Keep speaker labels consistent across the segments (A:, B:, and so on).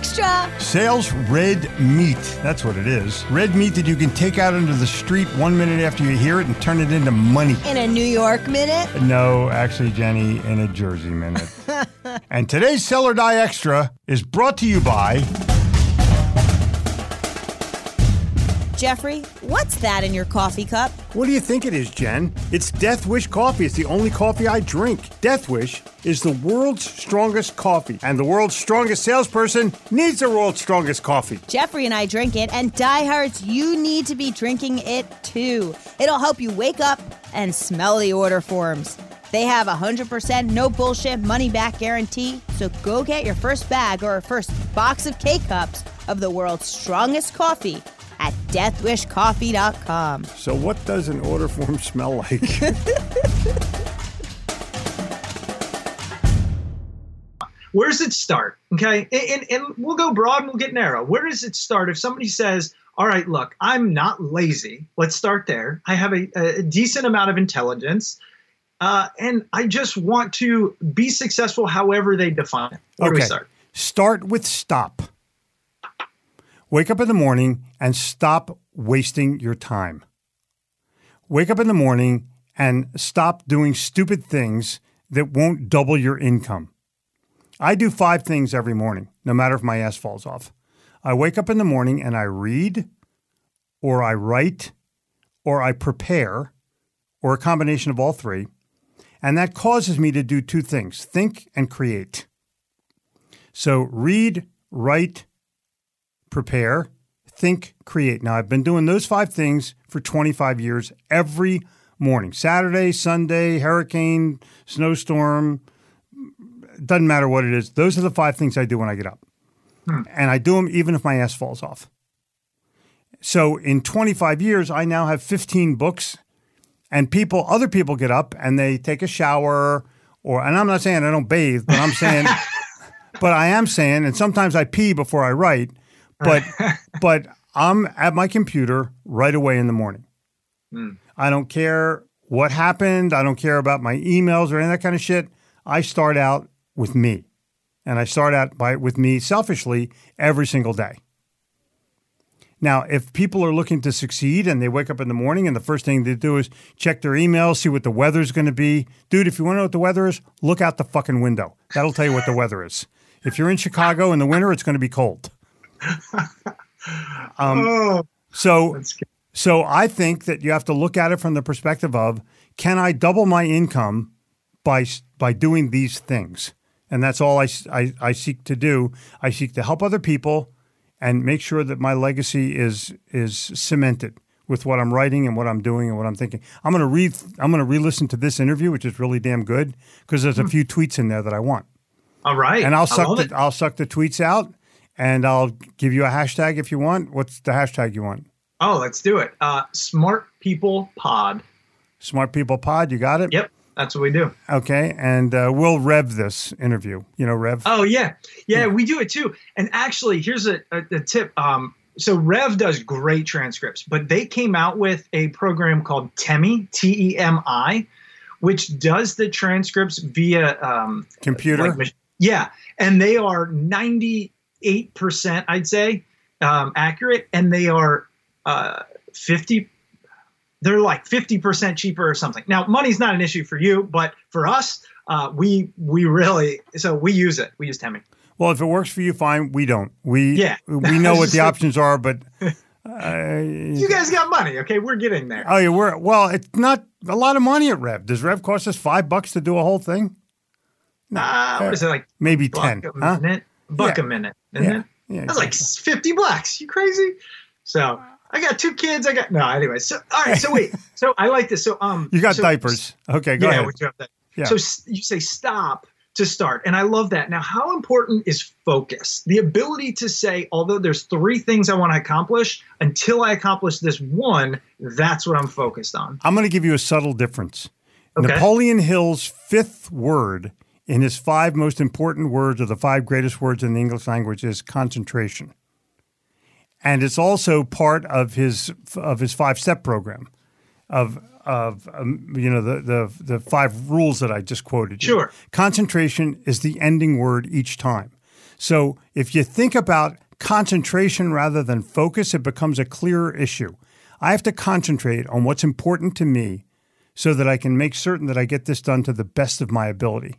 A: Extra!
B: Sales red meat. That's what it is. Red meat that you can take out into the street 1 minute after you hear it and turn it into money.
A: In a New York minute?
B: No, actually, Jenny, in a Jersey minute. And today's Sell or Die Extra is brought to you by...
A: Jeffrey, what's that in your coffee cup?
B: What do you think it is, Jen? It's Death Wish coffee. It's the only coffee I drink. Death Wish is the world's strongest coffee, and the world's strongest salesperson needs the world's strongest coffee.
A: Jeffrey and I drink it, and diehards, you need to be drinking it too. It'll help you wake up and smell the order forms. They have 100% no bullshit money back guarantee, so go get your first bag or first box of K-Cups of the world's strongest coffee at deathwishcoffee.com.
B: So what does an order form smell like?
C: Where does it start? Okay, and we'll go broad and we'll get narrow. Where does it start if somebody says, all right, look, I'm not lazy. Let's start there. I have a decent amount of intelligence, and I just want to be successful however they define it. Where do we start?
B: Start with stop. Wake up in the morning and stop wasting your time. Wake up in the morning and stop doing stupid things that won't double your income. I do 5 things every morning, no matter if my ass falls off. I wake up in the morning and I read, or I write, or I prepare, or a combination of all 3. And that causes me to do 2 things, think and create. So read, write, prepare, think, create. Now, I've been doing those 5 things for 25 years every morning. Saturday, Sunday, hurricane, snowstorm, doesn't matter what it is. Those are the 5 things I do when I get up. And I do them even if my ass falls off. So in 25 years, I now have 15 books, and other people get up and they take a shower, and I'm not saying I don't bathe, but I'm saying, but I am saying, and sometimes I pee before I write, but I'm at my computer right away in the morning. I don't care what happened. I don't care about my emails or any of that kind of shit. I start out with me. And I start out with me selfishly every single day. Now, if people are looking to succeed and they wake up in the morning and the first thing they do is check their emails, see what the weather's going to be. Dude, if you want to know what the weather is, look out the fucking window. That'll tell you what the weather is. If you're in Chicago in the winter, it's going to be cold. So I think that you have to look at it from the perspective of, can I double my income by doing these things? And that's all I seek to do. I seek to help other people and make sure that my legacy is cemented with what I'm writing and what I'm doing and what I'm thinking. I'm going to re-listen to this interview, which is really damn good, because there's a few tweets in there that I want.
C: All right.
B: And I'll suck the tweets out. And I'll give you a hashtag if you want. What's the hashtag you want?
C: Oh, let's do it. Smart People Pod.
B: Smart People Pod. You got it?
C: Yep. That's what we do.
B: Okay. And we'll rev this interview. You know, Rev?
C: Oh, yeah. Yeah, we do it too. And actually, here's a tip. So Rev does great transcripts, but they came out with a program called Temi, Temi, which does the transcripts via
B: computer.
C: Yeah. And they are 98%, I'd say, accurate, and they are 50. They're like 50% cheaper or something. Now, money's not an issue for you, but for us, we use it. We use Temi.
B: Well, if it works for you, fine. We don't. We know what the options are, but
C: you guys got money, okay? We're getting there.
B: Oh, yeah. It's not a lot of money at Rev. Does Rev cost us $5 to do a whole thing?
C: No, what is it, like
B: maybe 10?
C: A minute? A minute, isn't it?
B: Yeah,
C: that's like $50. You crazy? So I got 2 kids. Anyway. So all right. So wait. So I like this. So
B: you got diapers. Okay, go ahead.
C: Yeah. So you say stop to start, and I love that. Now, how important is focus? The ability to say, although there's 3 things I want to accomplish, until I accomplish this one, that's what I'm focused on.
B: I'm going to give you a subtle difference.
C: Okay.
B: Napoleon Hill's 5th word in his 5 most important words, or the 5 greatest words in the English language, is concentration. And it's also part of his 5-step program of the 5 rules that I just quoted.
C: Sure.
B: Concentration is the ending word each time. So if you think about concentration rather than focus, it becomes a clearer issue. I have to concentrate on what's important to me so that I can make certain that I get this done to the best of my ability.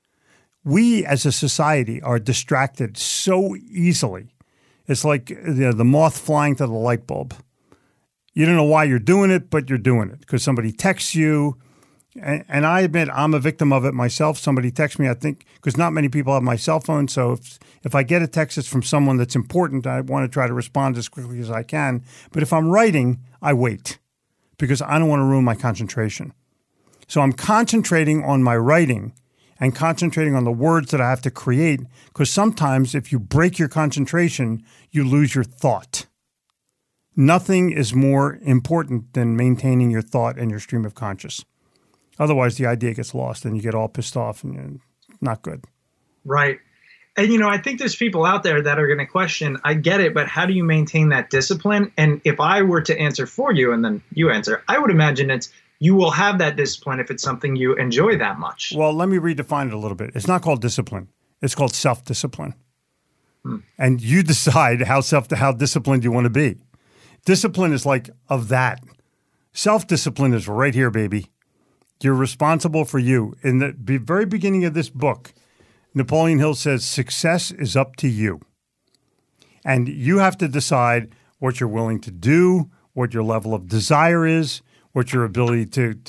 B: We as a society are distracted so easily. It's like the moth flying to the light bulb. You don't know why you're doing it, but you're doing it because somebody texts you. And I admit I'm a victim of it myself. Somebody texts me, I think, because not many people have my cell phone. So if I get a text that's from someone that's important, I want to try to respond as quickly as I can. But if I'm writing, I wait because I don't want to ruin my concentration. So I'm concentrating on my writing and concentrating on the words that I have to create because sometimes if you break your concentration, you lose your thought. Nothing is more important than maintaining your thought and your stream of conscious. Otherwise, the idea gets lost and you get all pissed off and you're not good.
C: Right. And, I think there's people out there that are going to question, I get it, but how do you maintain that discipline? And if I were to answer for you and then you answer, I would imagine you will have that discipline if it's something you enjoy that much.
B: Well, let me redefine it a little bit. It's not called discipline. It's called self-discipline. And you decide how disciplined you want to be. Discipline is like of that. Self-discipline is right here, baby. You're responsible for you. In the very beginning of this book, Napoleon Hill says, success is up to you. And you have to decide what you're willing to do, what your level of desire is, what your ability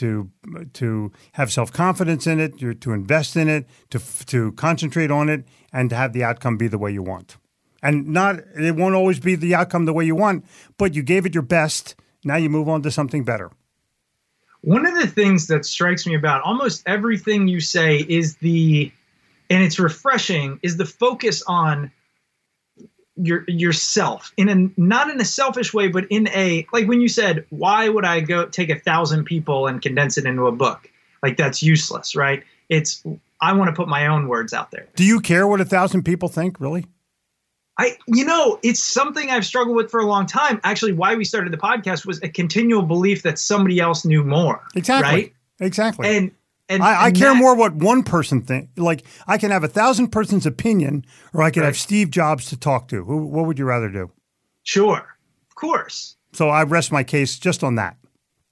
B: to have self-confidence in it, to invest in it, to concentrate on it, and to have the outcome be the way you want. And it won't always be the outcome the way you want, but you gave it your best. Now you move on to something better.
C: One of the things that strikes me about almost everything you say and it's refreshing, is the focus on yourself not in a selfish way, but in like when you said, why would I go take 1,000 people and condense it into a book? Like that's useless, right? I want to put my own words out there.
B: Do you care what 1,000 people think, really?
C: It's something I've struggled with for a long time. Actually, why we started the podcast was a continual belief that somebody else knew more.
B: Exactly.
C: Right?
B: Exactly.
C: And
B: I care more what one person thinks. Like I can have 1,000 persons' opinion, or I could have Steve Jobs to talk to. What would you rather do?
C: Sure. Of course.
B: So I rest my case just on that.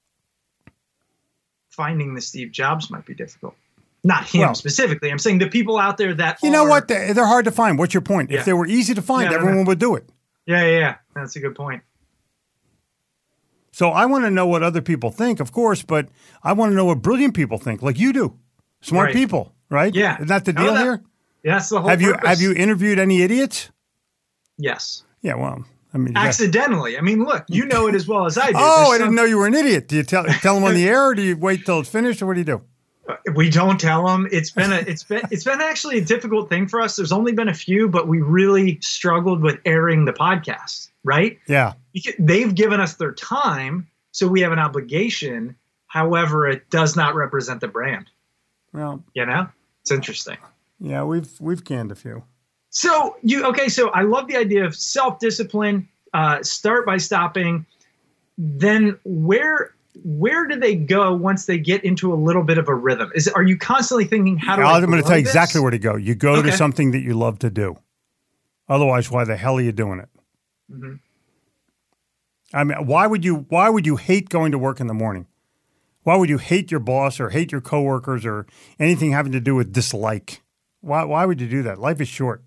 C: Finding the Steve Jobs might be difficult. Not him specifically. I'm saying the people out there that
B: know what? They're hard to find. What's your point?
C: Yeah.
B: If they were easy to find, everyone would do it.
C: Yeah. That's a good point.
B: So I want to know what other people think, of course, but I want to know what brilliant people think, like you do. Smart people, right?
C: Yeah.
B: Isn't that the deal here?
C: Yeah, that's the whole
B: purpose. Have you interviewed any idiots?
C: Yes.
B: Yeah, well, I mean.
C: Accidentally. I mean, look, you know it as well as I do.
B: I didn't know you were an idiot. Do you tell them on the air, or do you wait till it's finished, or what do you do?
C: We don't tell them. It's been actually a difficult thing for us. There's only been a few, but we really struggled with airing the podcast, right?
B: Yeah.
C: They've given us their time, so we have an obligation. However, it does not represent the brand.
B: Well,
C: it's interesting.
B: Yeah, we've canned a few.
C: So so I love the idea of self-discipline. Start by stopping. Then where do they go once they get into a little bit of a rhythm? Are you constantly thinking, how do
B: I'm going to tell you exactly where to go. You go to something that you love to do. Otherwise, why the hell are you doing it?
C: Mm-hmm.
B: I mean, why would you hate going to work in the morning? Why would you hate your boss or hate your coworkers or anything having to do with dislike? Why would you do that? Life is short.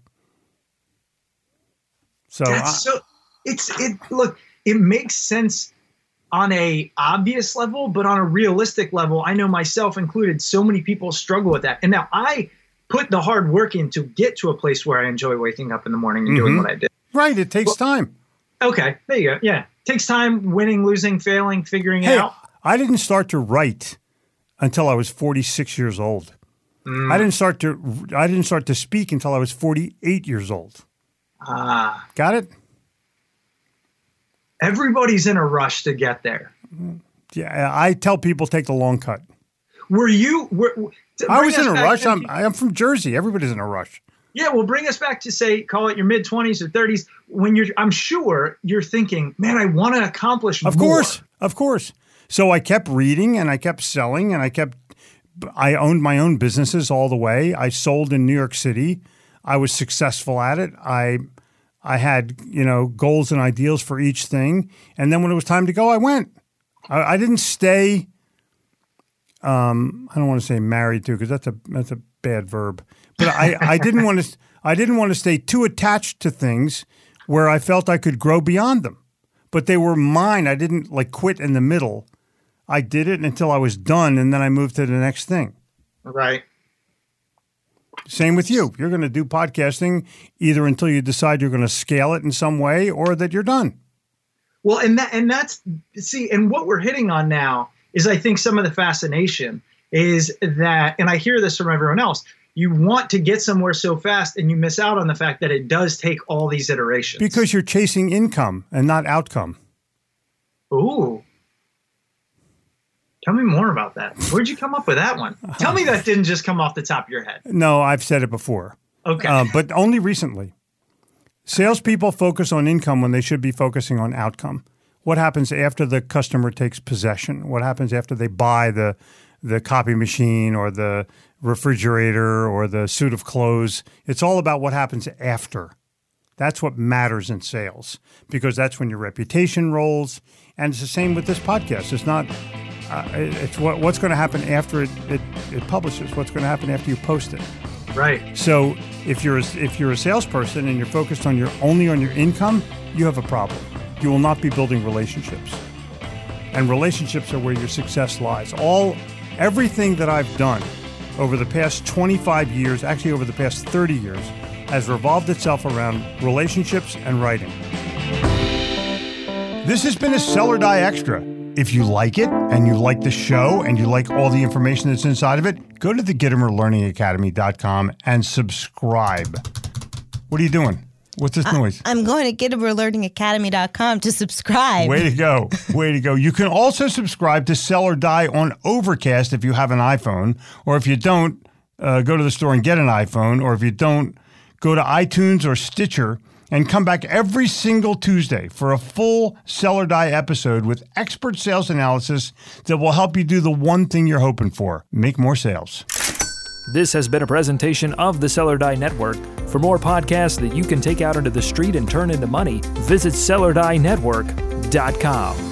B: So
C: look, it makes sense on a obvious level, but on a realistic level, I know myself included, so many people struggle with that. And now I put the hard work in to get to a place where I enjoy waking up in the morning and doing what I did. Right.
B: It takes time.
C: Okay. There you go. Yeah. Takes time, winning, losing, failing, figuring it out.
B: I didn't start to write until I was 46 years old. I didn't start to speak until I was 48 years old. Got it?
C: Everybody's in a rush to get there.
B: Yeah, I tell people take the long cut.
C: I
B: was in a rush. I'm from Jersey. Everybody's in a rush.
C: Yeah, well, bring us back to, say, call it your mid-20s or 30s, when I'm sure you're thinking, man, I want to accomplish more.
B: Of course. So I kept reading and I kept selling and I owned my own businesses all the way. I sold in New York City. I was successful at it. I had, goals and ideals for each thing. And then when it was time to go, I went. I didn't stay, I don't want to say married to, because that's a bad verb. But I didn't want to stay too attached to things where I felt I could grow beyond them. But they were mine. I didn't quit in the middle. I did it until I was done, and then I moved to the next thing.
C: Right.
B: Same with you. You're going to do podcasting either until you decide you're going to scale it in some way or that you're done.
C: Well, and what we're hitting on now is, I think, some of the fascination is that, and I hear this from everyone else, you want to get somewhere so fast and you miss out on the fact that it does take all these iterations.
B: Because you're chasing income and not outcome.
C: Ooh. Tell me more about that. Where'd you come up with that one? Tell me that didn't just come off the top of your head.
B: No, I've said it before.
C: Okay.
B: But only recently. Salespeople focus on income when they should be focusing on outcome. What happens after the customer takes possession? What happens after they buy the copy machine or the refrigerator or the suit of clothes? It's all about what happens after. That's what matters in sales, because that's when your reputation rolls. And it's the same with this podcast. It's not... it's what's going to happen after it publishes. What's going to happen after you post it.
C: Right.
B: So if you're a salesperson and you're focused only on your income, you have a problem. You will not be building relationships, and relationships are where your success lies. Everything that I've done over the past 25 years, actually over the past 30 years, has revolved itself around relationships and writing. This has been a Sell or Die Extra. If you like it and you like the show and you like all the information that's inside of it, go to the GittimerLearningAcademy.com and subscribe. What are you doing? What's this noise?
A: I'm going to GittimerLearningAcademy.com to subscribe.
B: Way to go. Way to go. You can also subscribe to Sell or Die on Overcast if you have an iPhone, or if you don't, go to the store and get an iPhone, or if you don't, go to iTunes or Stitcher and come back every single Tuesday for a full Sell or Die episode with expert sales analysis that will help you do the one thing you're hoping for: make more sales.
D: This has been a presentation of the Sell or Die Network. For more podcasts that you can take out into the street and turn into money, visit SellOrDieNetwork.com.